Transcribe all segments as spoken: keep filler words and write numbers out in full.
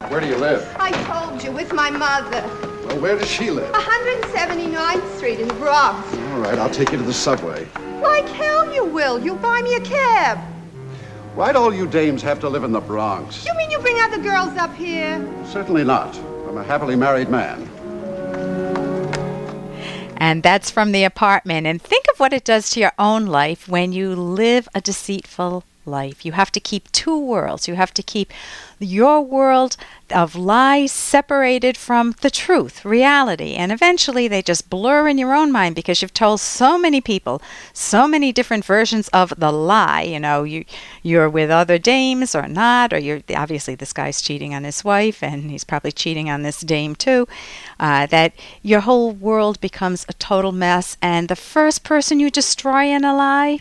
Where do you live? I told you, with my mother. Well, where does she live? one seventy-ninth Street in the Bronx. All right, I'll take you to the subway. Like hell you will. You buy me a cab. Why'd all you dames have to live in the Bronx? You mean you bring other girls up here? Certainly not. I'm a happily married man. And that's from The Apartment. And think of what it does to your own life when you live a deceitful life. You have to keep two worlds. You have to keep your world of lies separated from the truth, reality. And eventually they just blur in your own mind because you've told so many people so many different versions of the lie. You know, you, you're with other dames or not, or you're obviously this guy's cheating on his wife and he's probably cheating on this dame too, uh, that your whole world becomes a total mess. And the first person you destroy in a lie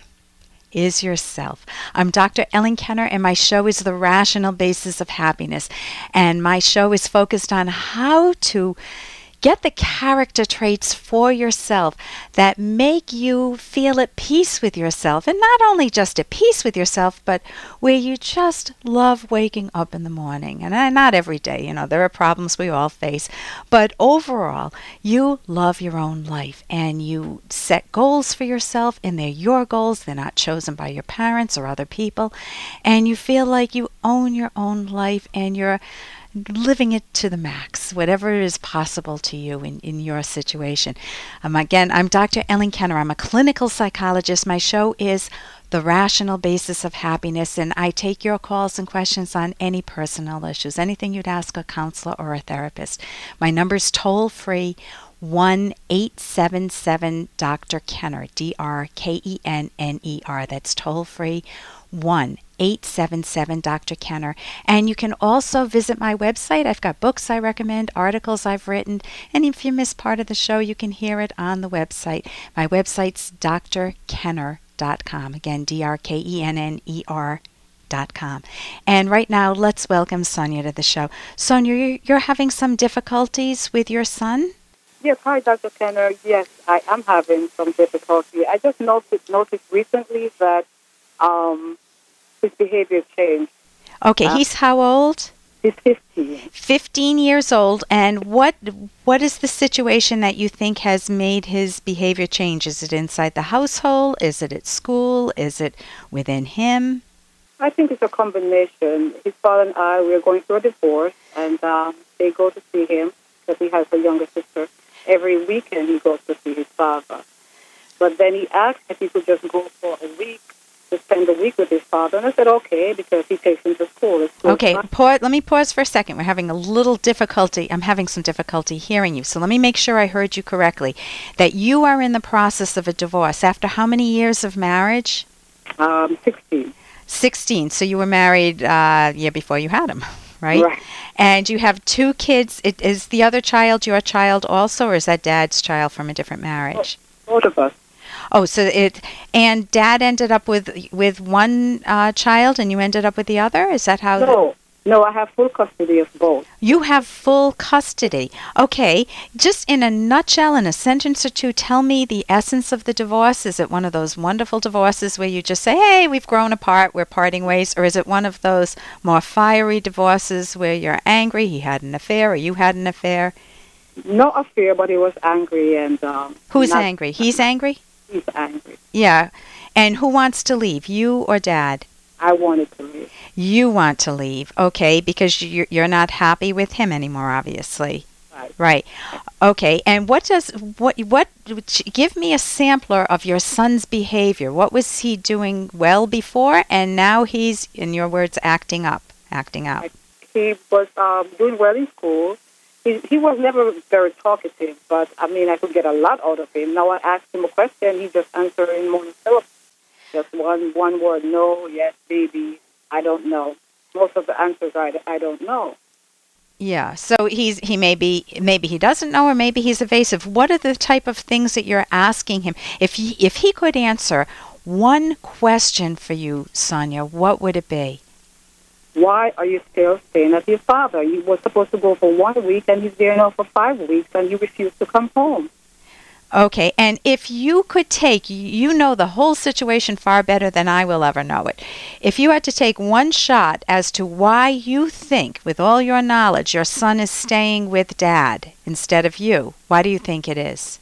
is yourself. I'm Doctor Ellen Kenner, and my show is The Rational Basis of Happiness. And my show is focused on how to get the character traits for yourself that make you feel at peace with yourself. And not only just at peace with yourself, but where you just love waking up in the morning. And not every day, you know, there are problems we all face. But overall, you love your own life and you set goals for yourself, and they're your goals. They're not chosen by your parents or other people. And you feel like you own your own life and you're living it to the max, whatever is possible to you in, in your situation. Um, again, I'm Doctor Ellen Kenner. I'm a clinical psychologist. My show is The Rational Basis of Happiness, and I take your calls and questions on any personal issues, anything you'd ask a counselor or a therapist. My number's toll-free, one eight seven seven Doctor Kenner, D R K E N N E R. That's toll-free, one eight seven seven Doctor Kenner. And you can also visit my website. I've got books I recommend, articles I've written, and if you miss part of the show, you can hear it on the website. My website's D R kenner dot com. Again, D R K E N N E R dot com. And right now, let's welcome Sonia to the show. Sonia, you're having some difficulties with your son? Yes, hi, Doctor Kenner. Yes, I am having some difficulty. I just noticed, noticed recently that um, his behavior changed. Okay, uh, he's how old? He's fifteen. fifteen years old. And what what is the situation that you think has made his behavior change? Is it inside the household? Is it at school? Is it within him? I think it's a combination. His father and I, we're going through a divorce, and um, they go to see him because he has a younger sister. Every weekend he goes to see his father. But then he asked if he could just go for a week to spend a week with his father. And I said, okay, because he takes him to school. Okay, pause, let me pause for a second. We're having a little difficulty. I'm having some difficulty hearing you. So let me make sure I heard you correctly. That you are in the process of a divorce. After how many years of marriage? Um, sixteen. sixteen. So you were married uh, a year before you had him, right? Right. And you have two kids. It, is the other child your child also, or is that Dad's child from a different marriage? Both of us. Oh, so it and Dad ended up with with one uh, child, and you ended up with the other. Is that how? No, the, no. I have full custody of both. You have full custody. Okay, just in a nutshell, in a sentence or two, tell me the essence of the divorce. Is it one of those wonderful divorces where you just say, "Hey, we've grown apart, we're parting ways," or is it one of those more fiery divorces where you're angry, he had an affair, or you had an affair? No affair, but he was angry and. Um, Who's not, angry? He's angry. He's angry. Yeah. And who wants to leave, you or Dad? I wanted to leave. You want to leave, okay, because you're, you're not happy with him anymore, obviously. Right. Right. Okay. And what does, what, what, give me a sampler of your son's behavior. What was he doing well before, and now he's, in your words, acting up, acting out? He was um, doing well in school. He, he was never very talkative, but, I mean, I could get a lot out of him. Now I asked him a question, he just answered in monosyllables. Just one one word, no, yes, maybe, I don't know. Most of the answers I, I don't know. Yeah, so he's he may be, maybe he doesn't know, or maybe he's evasive. What are the type of things that you're asking him? If he, if he could answer one question for you, Sonia, what would it be? Why are you still staying at your father? You were supposed to go for one week, and he's there now for five weeks, and you refuse to come home. Okay, and if you could take, you know the whole situation far better than I will ever know it. If you had to take one shot as to why you think, with all your knowledge, your son is staying with Dad instead of you, why do you think it is?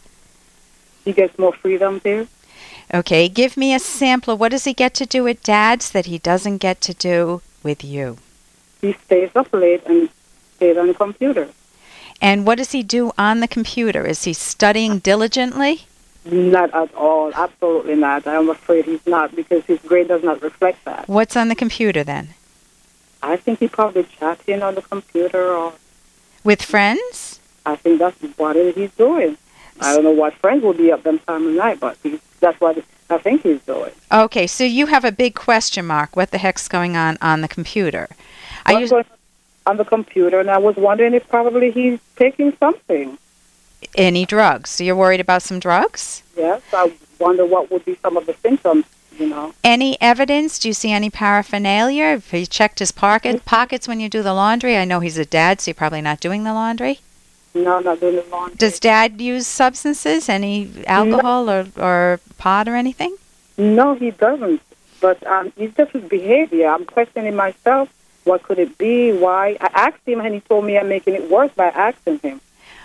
He gets more freedom there. Okay, give me a sample. What does he get to do at Dad's that he doesn't get to do with you? He stays up late and stays on the computer. And what does he do on the computer? Is he studying diligently? Not at all. Absolutely not. I'm afraid he's not because his grade does not reflect that. What's on the computer then? I think he's probably chatting on the computer or... With friends? I think that's what he's doing. I don't know what friends will be up them time of night, but he's, that's what I think he's doing. Okay, so you have a big question mark. What the heck's going on on the computer? Are What's you... going on the computer, and I was wondering if probably he's taking something. Any drugs? So you're worried about some drugs? Yes, I wonder what would be some of the symptoms, you know. Any evidence? Do you see any paraphernalia? Have you checked his pocket, pockets when you do the laundry? I know he's a dad, so you're probably not doing the laundry. No, not doing the laundry. Does Dad use substances, any alcohol no. or, or pot or anything? No, he doesn't. But um, it's just his behavior. I'm questioning myself. What could it be? Why? I asked him, and he told me I'm making it worse by asking him.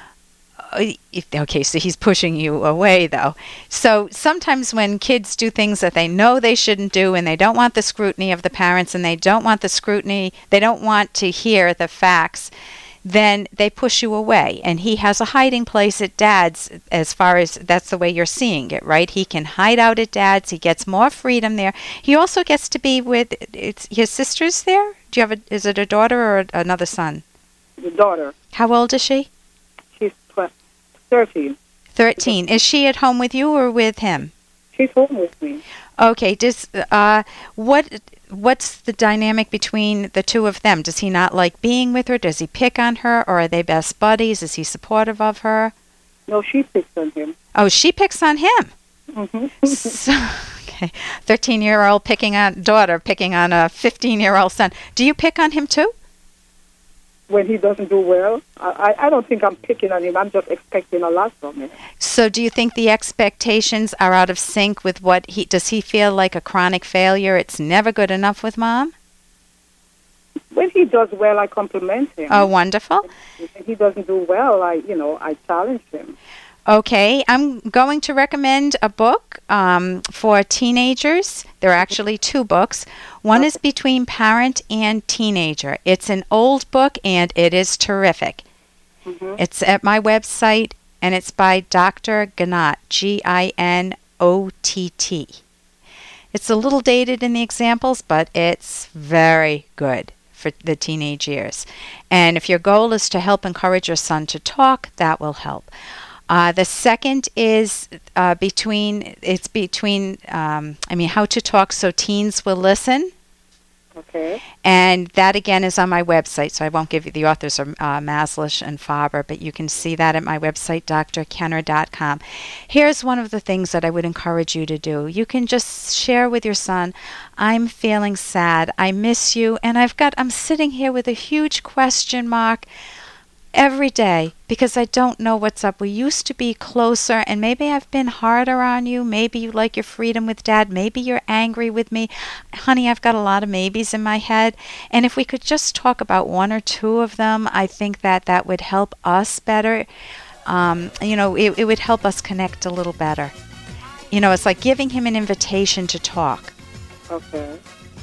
Uh, if, okay, so he's pushing you away, though. So sometimes when kids do things that they know they shouldn't do, and they don't want the scrutiny of the parents, and they don't want the scrutiny, they don't want to hear the facts, then they push you away. And he has a hiding place at Dad's, as far as that's the way you're seeing it, right? He can hide out at Dad's. He gets more freedom there. He also gets to be with it's, his sisters there. Do you have a, is it a daughter or another son? The daughter. How old is she? She's twelve, thirteen. thirteen. Is she at home with you or with him? She's home with me. Okay. Does uh, what what's the dynamic between the two of them? Does he not like being with her? Does he pick on her, or are they best buddies? Is he supportive of her? No, she picks on him. Oh, she picks on him. Mm-hmm. So, okay, thirteen-year-old picking on daughter picking on a fifteen-year-old son. Do you pick on him too? When he doesn't do well, I, I don't think I'm picking on him. I'm just expecting a lot from him. So do you think the expectations are out of sync with what he... Does he feel like a chronic failure? It's never good enough with Mom? When he does well, I compliment him. Oh, wonderful. When he doesn't do well, I, you know, I challenge him. Okay, I'm going to recommend a book um, for teenagers. There are actually two books. One is Between Parent and Teenager. It's an old book, and it is terrific. Mm-hmm. It's at my website, and it's by Doctor Ginott, G I N O T T. It's a little dated in the examples, but it's very good for the teenage years. And if your goal is to help encourage your son to talk, that will help. Uh, the second is uh, between, it's between, um, I mean, How to Talk So Teens Will Listen. Okay. And that, again, is on my website, so I won't give you, the authors are uh, Maslish and Faber, but you can see that at my website, d r kenner dot com. Here's one of the things that I would encourage you to do. You can just share with your son, I'm feeling sad, I miss you, and I've got, I'm sitting here with a huge question mark every day because I don't know what's up. We used to be closer, and maybe I've been harder on you. Maybe you like your freedom with Dad. Maybe you're angry with me. Honey, I've got a lot of maybes in my head. And if we could just talk about one or two of them, I think that that would help us better. Um, you know, it, it would help us connect a little better. You know, it's like giving him an invitation to talk. Okay.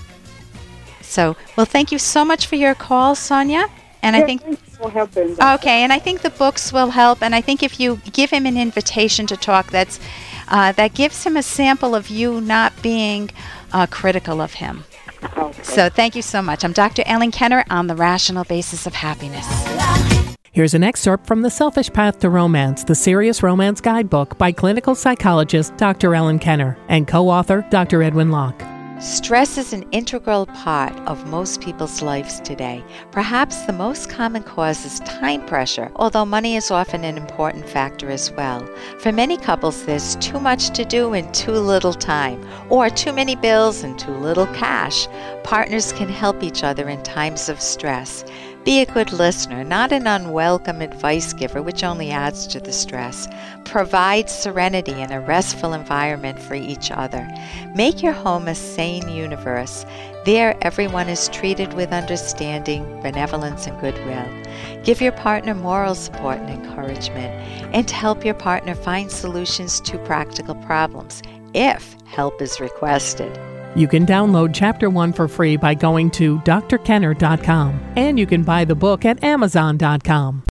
So, well, thank you so much for your call, Sonia. And yes, I think will help him. okay, and I think the books will help. And I think if you give him an invitation to talk, that's uh, that gives him a sample of you not being uh, critical of him. Okay. So thank you so much. I'm Doctor Ellen Kenner on the Rational Basis of Happiness. Here's an excerpt from The Selfish Path to Romance, the Serious Romance Guidebook by clinical psychologist Doctor Ellen Kenner and co-author Doctor Edwin Locke. Stress is an integral part of most people's lives today. Perhaps the most common cause is time pressure, although money is often an important factor as well. For many couples, there's too much to do in too little time, or too many bills and too little cash. Partners can help each other in times of stress. Be a good listener, not an unwelcome advice giver, which only adds to the stress. Provide serenity and a restful environment for each other. Make your home a sane universe. There, everyone is treated with understanding, benevolence, and goodwill. Give your partner moral support and encouragement, and help your partner find solutions to practical problems, if help is requested. You can download Chapter one for free by going to d r kenner dot com, and you can buy the book at amazon dot com.